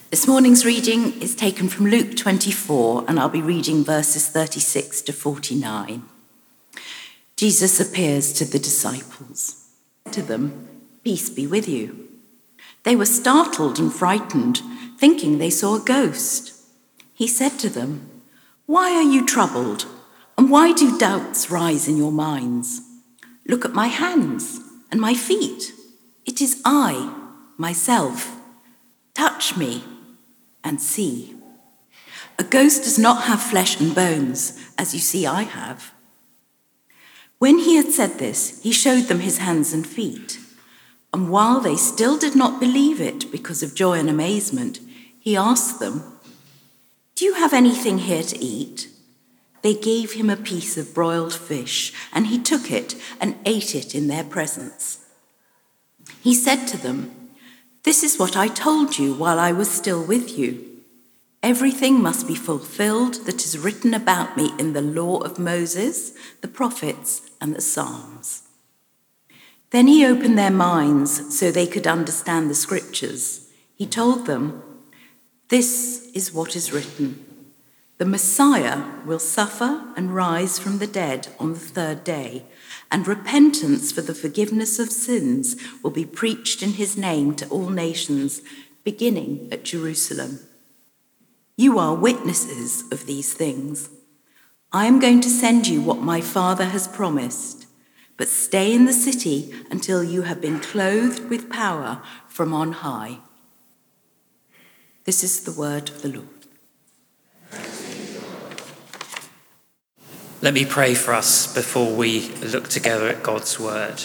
This morning's reading is taken from Luke 24, and I'll be reading verses 36 to 49. Jesus appears to the disciples. To them, "Peace be with you." They were startled and frightened, thinking they saw a ghost. He said to them, "Why are you troubled? And why do doubts rise in your minds? Look at my hands and my feet. It is I, myself. Touch me and see. A ghost does not have flesh and bones, as you see I have." When he had said this, he showed them his hands and feet. And while they still did not believe it because of joy and amazement, he asked them, "Do you have anything here to eat?" They gave him a piece of broiled fish, and he took it and ate it in their presence. He said to them, "This is what I told you while I was still with you. Everything must be fulfilled that is written about me in the law of Moses, the prophets, and the Psalms." Then he opened their minds so they could understand the scriptures. He told them, "This is what is written. The Messiah will suffer and rise from the dead on the third day, and repentance for the forgiveness of sins will be preached in his name to all nations, beginning at Jerusalem. You are witnesses of these things. I am going to send you what my Father has promised, but stay in the city until you have been clothed with power from on high." This is the word of the Lord. Let me pray for us before we look together at God's word.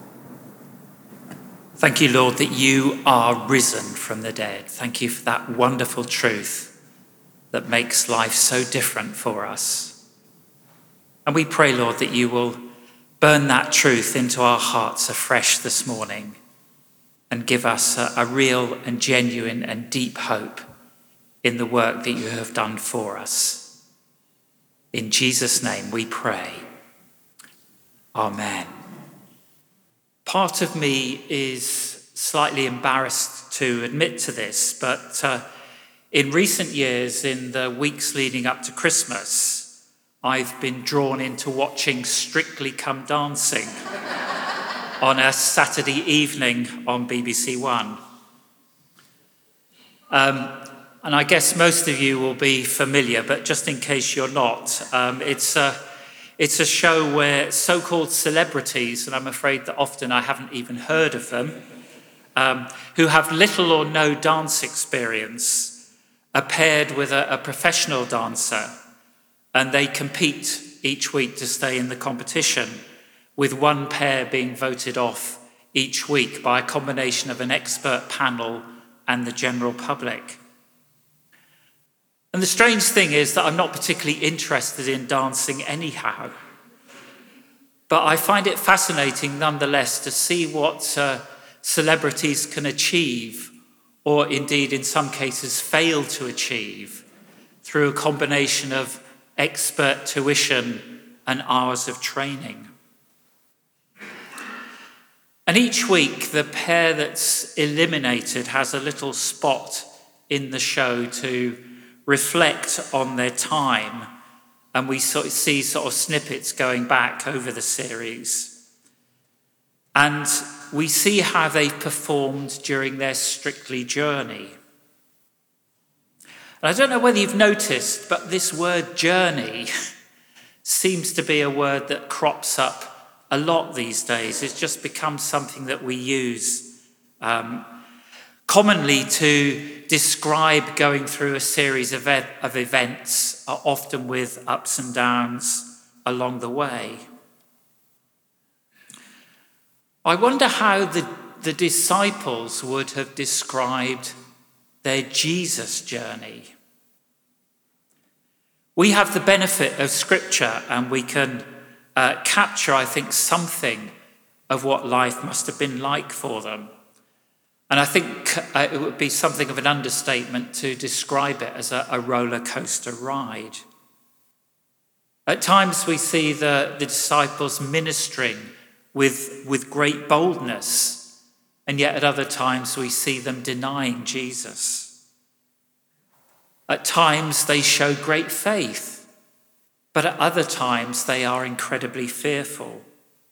Thank you, Lord, that you are risen from the dead. Thank you for that wonderful truth that makes life so different for us. And we pray, Lord, that you will burn that truth into our hearts afresh this morning and give us a real and genuine and deep hope in the work that you have done for us. In Jesus' name we pray. Amen. Part of me is slightly embarrassed to admit to this, but in recent years, in the weeks leading up to Christmas, I've been drawn into watching Strictly Come Dancing on a Saturday evening on BBC One. And I guess most of you will be familiar, but just in case you're not, it's a show where so-called celebrities, and I'm afraid that often I haven't even heard of them, who have little or no dance experience, are paired with a professional dancer, and they compete each week to stay in the competition, with one pair being voted off each week by a combination of an expert panel and the general public. And the strange thing is that I'm not particularly interested in dancing anyhow, but I find it fascinating nonetheless to see what celebrities can achieve, or indeed in some cases fail to achieve, through a combination of expert tuition and hours of training. And each week the pair that's eliminated has a little spot in the show to reflect on their time, and we see snippets going back over the series. And we see how they've performed during their Strictly journey. And I don't know whether you've noticed, but this word journey seems to be a word that crops up a lot these days. It's just become something that we use commonly to describe going through a series of events, often with ups and downs along the way. I wonder how the disciples would have described their Jesus journey. We have the benefit of Scripture, and we can capture, I think, something of what life must have been like for them. And I think it would be something of an understatement to describe it as a roller coaster ride. At times we see the disciples ministering with great boldness, and yet at other times we see them denying Jesus. At times they show great faith, but at other times they are incredibly fearful.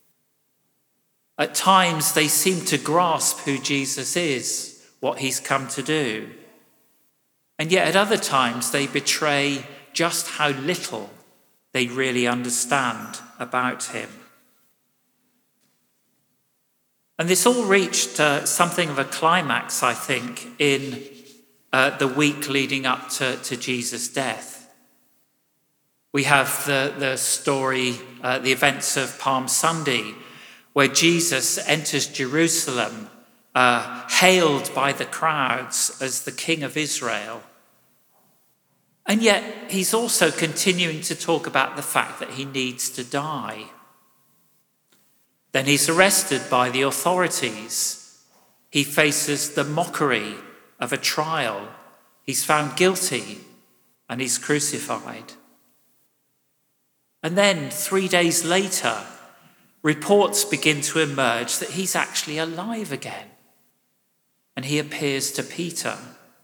At times they seem to grasp who Jesus is, what he's come to do. And yet at other times they betray just how little they really understand about him. And this all reached something of a climax, I think, in the week leading up to Jesus' death. We have the story, the events of Palm Sunday, where Jesus enters Jerusalem, hailed by the crowds as the King of Israel. And yet he's also continuing to talk about the fact that he needs to die. Then he's arrested by the authorities. He faces the mockery of a trial. He's found guilty and he's crucified. And then 3 days later, reports begin to emerge that he's actually alive again. And he appears to Peter.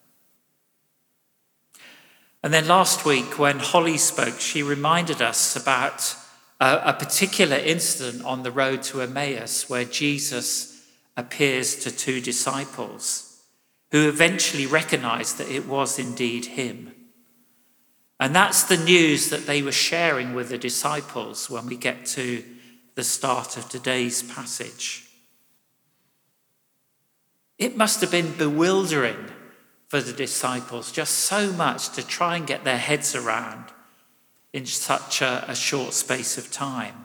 And then last week when Holly spoke, she reminded us about a particular incident on the road to Emmaus where Jesus appears to two disciples who eventually recognized that it was indeed him. And that's the news that they were sharing with the disciples when we get to the start of today's passage. It must have been bewildering for the disciples, just so much to try and get their heads around in such a short space of time.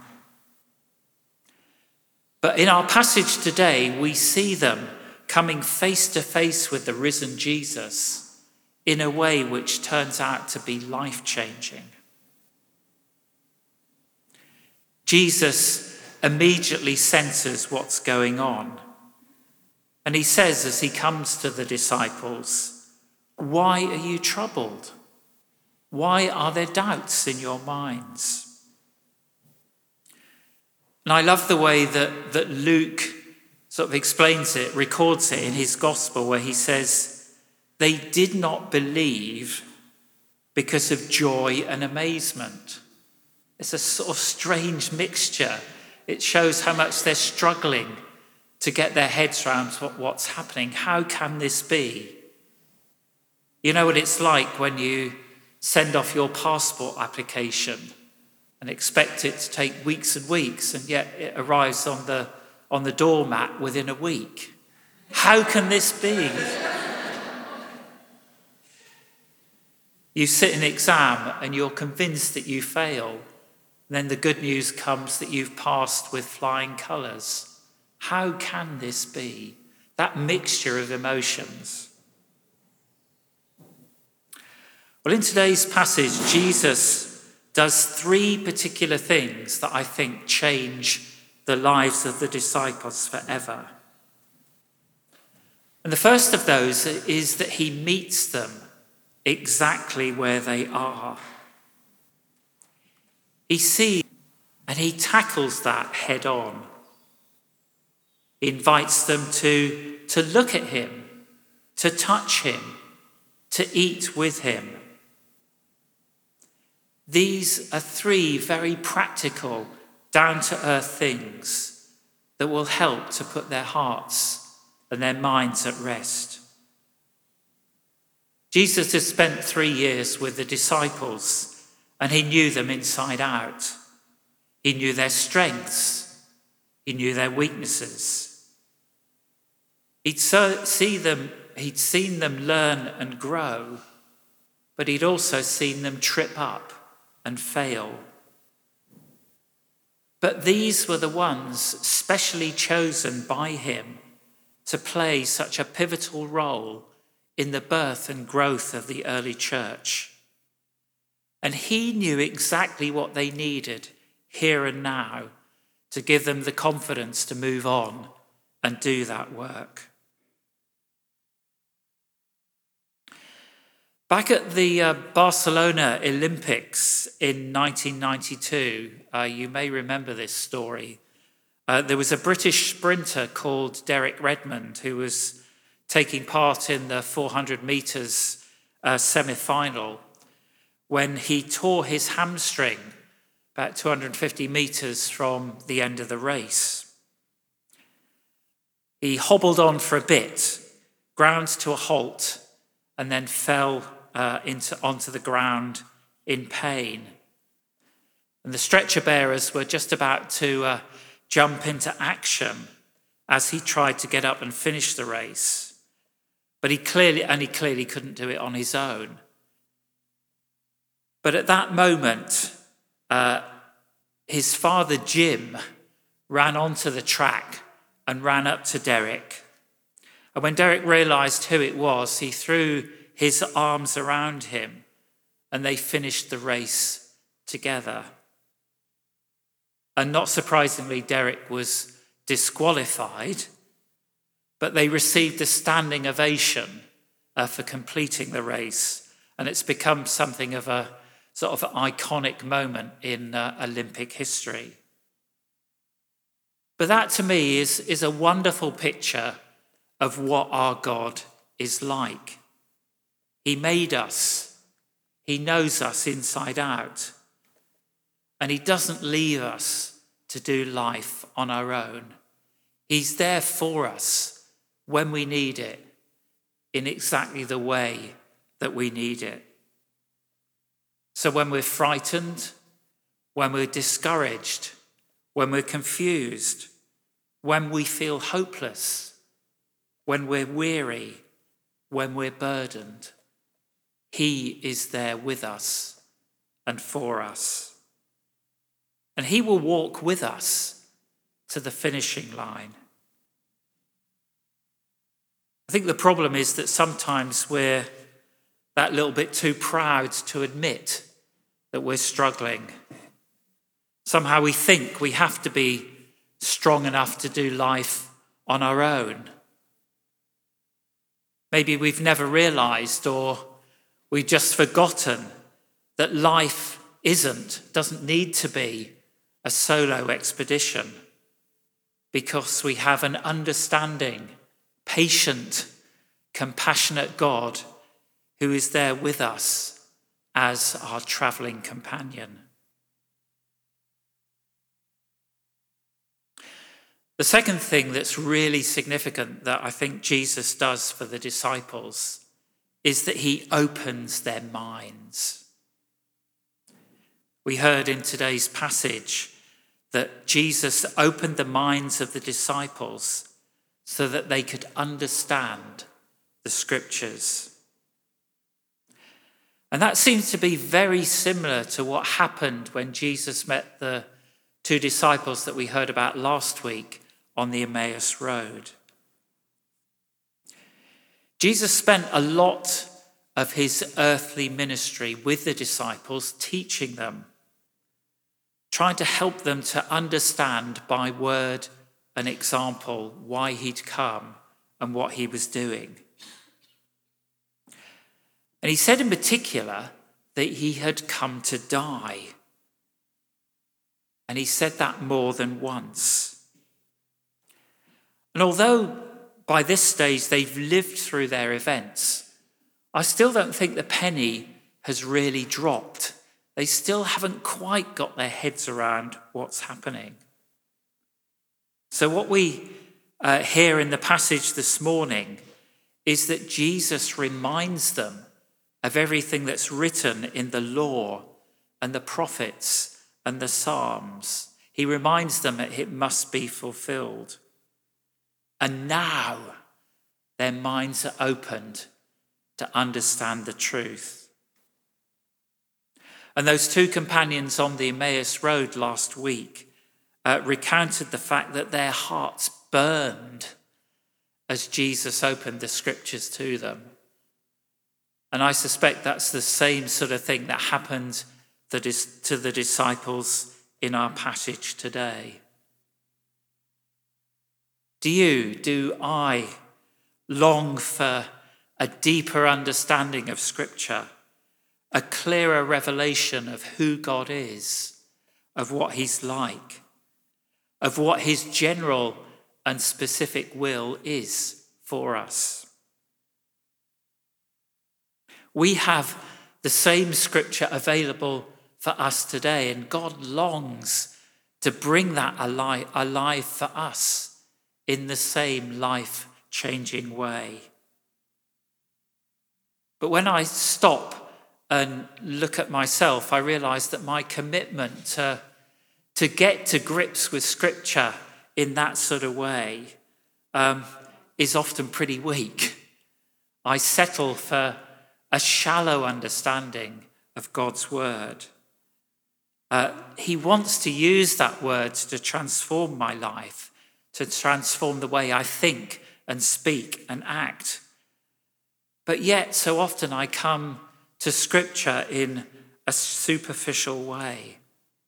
But in our passage today, we see them coming face to face with the risen Jesus in a way which turns out to be life-changing. Jesus immediately senses what's going on. And he says as he comes to the disciples, "Why are you troubled? Why are there doubts in your minds?" And I love the way that Luke sort of explains it, records it in his gospel, where he says, they did not believe because of joy and amazement. It's a sort of strange mixture. It shows how much they're struggling to get their heads around what's happening. How can this be? You know what it's like when you send off your passport application and expect it to take weeks and weeks, and yet it arrives on the doormat within a week. How can this be? You sit an exam and you're convinced that you fail. And then the good news comes that you've passed with flying colours. How can this be? That mixture of emotions. Well, in today's passage, Jesus does three particular things that I think change the lives of the disciples forever. And the first of those is that he meets them exactly where they are. He sees and he tackles that head on. He invites them to look at him, to touch him, to eat with him. These are three very practical, down-to-earth things that will help to put their hearts and their minds at rest. Jesus has spent 3 years with the disciples, and he knew them inside out. He knew their strengths. He knew their weaknesses. He'd seen them learn and grow, but he'd also seen them trip up and fail. But these were the ones specially chosen by him to play such a pivotal role in the birth and growth of the early church. And he knew exactly what they needed here and now to give them the confidence to move on and do that work. Back at the Barcelona Olympics in 1992, you may remember this story. There was a British sprinter called Derek Redmond who was taking part in the 400 metres semi-final when he tore his hamstring about 250 metres from the end of the race. He hobbled on for a bit, ground to a halt, and then fell onto the ground in pain. And the stretcher bearers were just about to jump into action as he tried to get up and finish the race. But he clearly couldn't do it on his own. But at that moment, his father Jim ran onto the track and ran up to Derek. And when Derek realised who it was, he threw his arms around him and they finished the race together. And not surprisingly, Derek was disqualified, but they received a standing ovation for completing the race. And it's become something of a sort of iconic moment in Olympic history. But that to me is a wonderful picture of what our God is like. He made us. He knows us inside out. And he doesn't leave us to do life on our own. He's there for us when we need it, in exactly the way that we need it. So when we're frightened, when we're discouraged, when we're confused, when we feel hopeless, when we're weary, when we're burdened, he is there with us and for us. And he will walk with us to the finishing line. I think the problem is that sometimes we're that little bit too proud to admit that we're struggling. Somehow we think we have to be strong enough to do life on our own. Maybe we've never realised, or we've just forgotten, that life doesn't need to be a solo expedition, because we have an understanding, patient, compassionate God who is there with us as our travelling companion. The second thing that's really significant that I think Jesus does for the disciples is that he opens their minds. We heard in today's passage that Jesus opened the minds of the disciples so that they could understand the scriptures. And that seems to be very similar to what happened when Jesus met the two disciples that we heard about last week on the Emmaus Road. Jesus spent a lot of his earthly ministry with the disciples, teaching them, trying to help them to understand by word and example why he'd come and what he was doing. And he said in particular that he had come to die. And he said that more than once. And although by this stage they've lived through their events, I still don't think the penny has really dropped. They still haven't quite got their heads around what's happening. So what we hear in the passage this morning is that Jesus reminds them of everything that's written in the law and the prophets and the Psalms. He reminds them that it must be fulfilled. And now their minds are opened to understand the truth. And those two companions on the Emmaus Road last week recounted the fact that their hearts burned as Jesus opened the scriptures to them. And I suspect that's the same sort of thing that happened to the disciples in our passage today. Do I long for a deeper understanding of Scripture, a clearer revelation of who God is, of what he's like, of what his general and specific will is for us? We have the same scripture available for us today, and God longs to bring that alive for us in the same life-changing way. But when I stop and look at myself, I realize that my commitment to get to grips with Scripture in that sort of way is often pretty weak. I settle for a shallow understanding of God's word. He wants to use that word to transform my life, to transform the way I think and speak and act. But yet, so often I come to Scripture in a superficial way.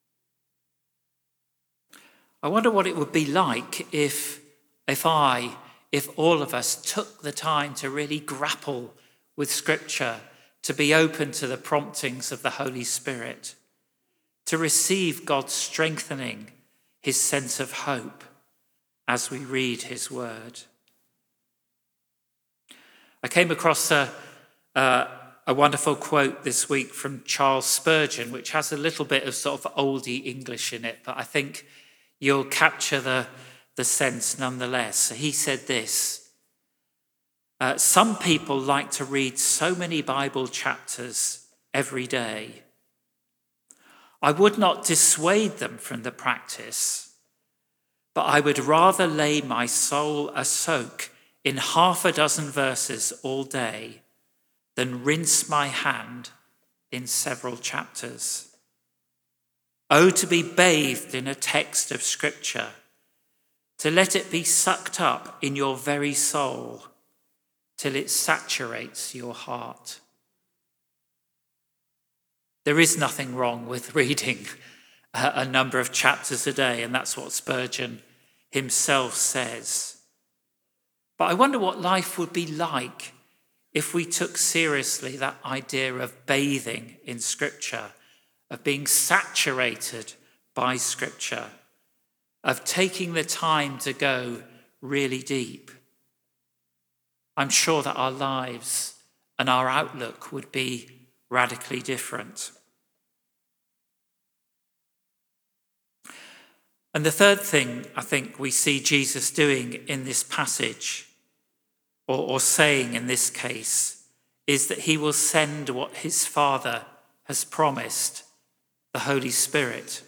I wonder what it would be like if all of us took the time to really grapple with Scripture, to be open to the promptings of the Holy Spirit, to receive God's strengthening, his sense of hope as we read his word. I came across a wonderful quote this week from Charles Spurgeon, which has a little bit of sort of oldie English in it, but I think you'll capture the sense nonetheless. So he said this: some people like to read so many Bible chapters every day. I would not dissuade them from the practice, but I would rather lay my soul a soak in 6 verses all day than rinse my hand in several chapters. Oh, to be bathed in a text of Scripture, to let it be sucked up in your very soul till it saturates your heart. There is nothing wrong with reading a number of chapters a day, and that's what Spurgeon himself says. But I wonder what life would be like if we took seriously that idea of bathing in Scripture, of being saturated by Scripture, of taking the time to go really deep. I'm sure that our lives and our outlook would be radically different. And the third thing I think we see Jesus doing in this passage, or saying in this case, is that he will send what his Father has promised, the Holy Spirit.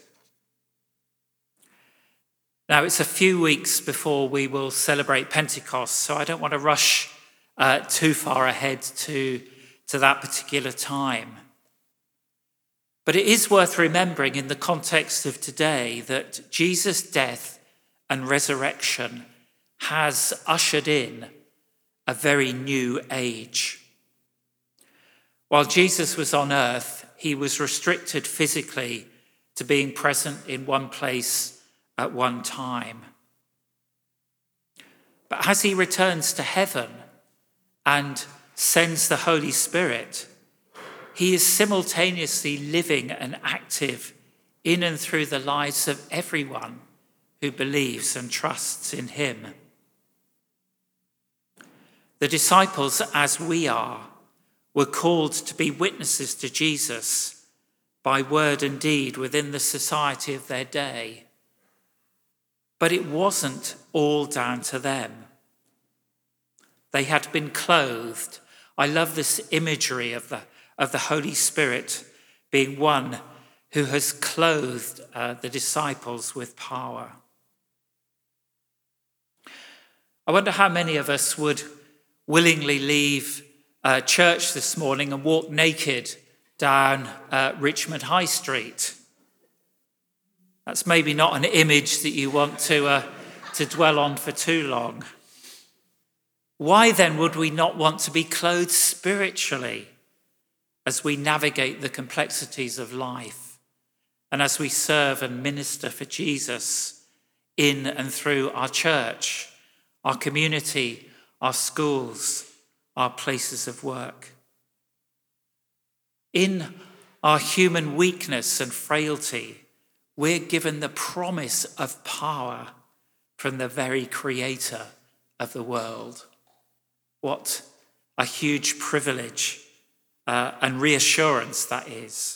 Now, it's a few weeks before we will celebrate Pentecost, so I don't want to rush too far ahead to that particular time. But it is worth remembering in the context of today that Jesus' death and resurrection has ushered in a very new age. While Jesus was on earth, he was restricted physically to being present in one place at one time. But as he returns to heaven and sends the Holy Spirit, he is simultaneously living and active in and through the lives of everyone who believes and trusts in him. The disciples, as we are, were called to be witnesses to Jesus by word and deed within the society of their day. But it wasn't all down to them. They had been clothed. I love this imagery of the Holy Spirit being one who has clothed the disciples with power. I wonder how many of us would willingly leave church this morning and walk naked down Richmond High Street. That's maybe not an image that you want to dwell on for too long. Why then would we not want to be clothed spiritually as we navigate the complexities of life and as we serve and minister for Jesus in and through our church, our community, our schools, our places of work? In our human weakness and frailty, we're given the promise of power from the very creator of the world. What a huge privilege and reassurance that is.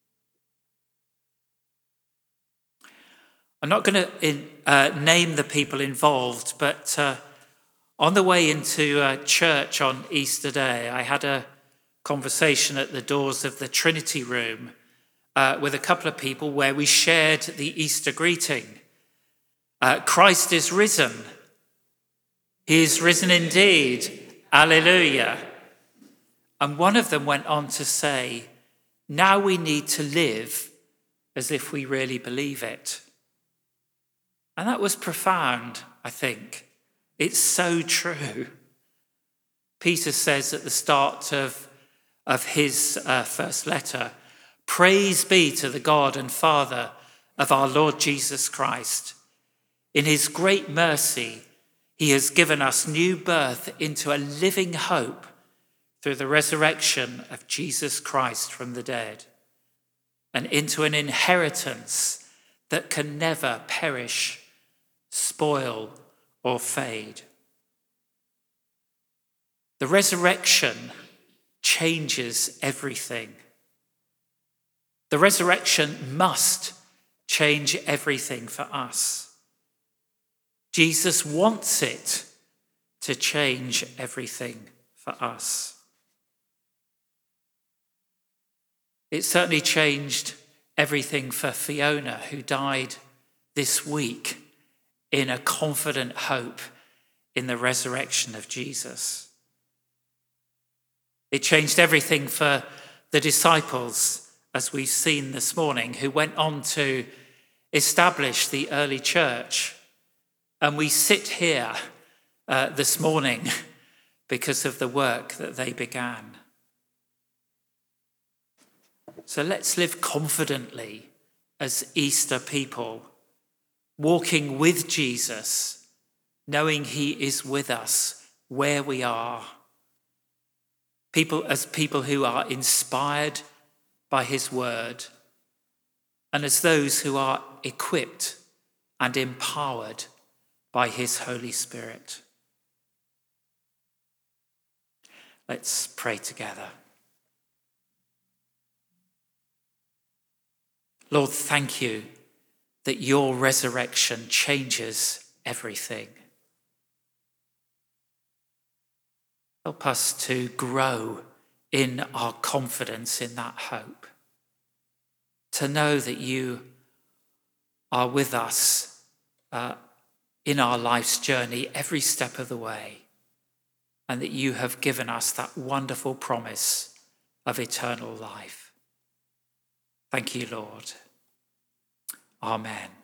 I'm not going to name the people involved, but on the way into church on Easter Day, I had a conversation at the doors of the Trinity Room with a couple of people where we shared the Easter greeting. Christ is risen. He is risen indeed. Alleluia. And one of them went on to say, now we need to live as if we really believe it. And that was profound, I think. It's so true. Peter says at the start of his first letter, praise be to the God and Father of our Lord Jesus Christ. In his great mercy, he has given us new birth into a living hope through the resurrection of Jesus Christ from the dead, and into an inheritance that can never perish, spoil, or fade. The resurrection changes everything. The resurrection must change everything for us. Jesus wants it to change everything for us. It certainly changed everything for Fiona, who died this week in a confident hope in the resurrection of Jesus. It changed everything for the disciples, as we've seen this morning, who went on to establish the early church. And we sit here this morning because of the work that they began. So let's live confidently as Easter people, walking with Jesus, knowing he is with us where we are. People who are inspired by his word, and as those who are equipped and empowered by his Holy Spirit. Let's pray together. Lord, thank you that your resurrection changes everything. Help us to grow in our confidence in that hope, to know that you are with us in our life's journey every step of the way, and that you have given us that wonderful promise of eternal life. Thank you, Lord. Amen.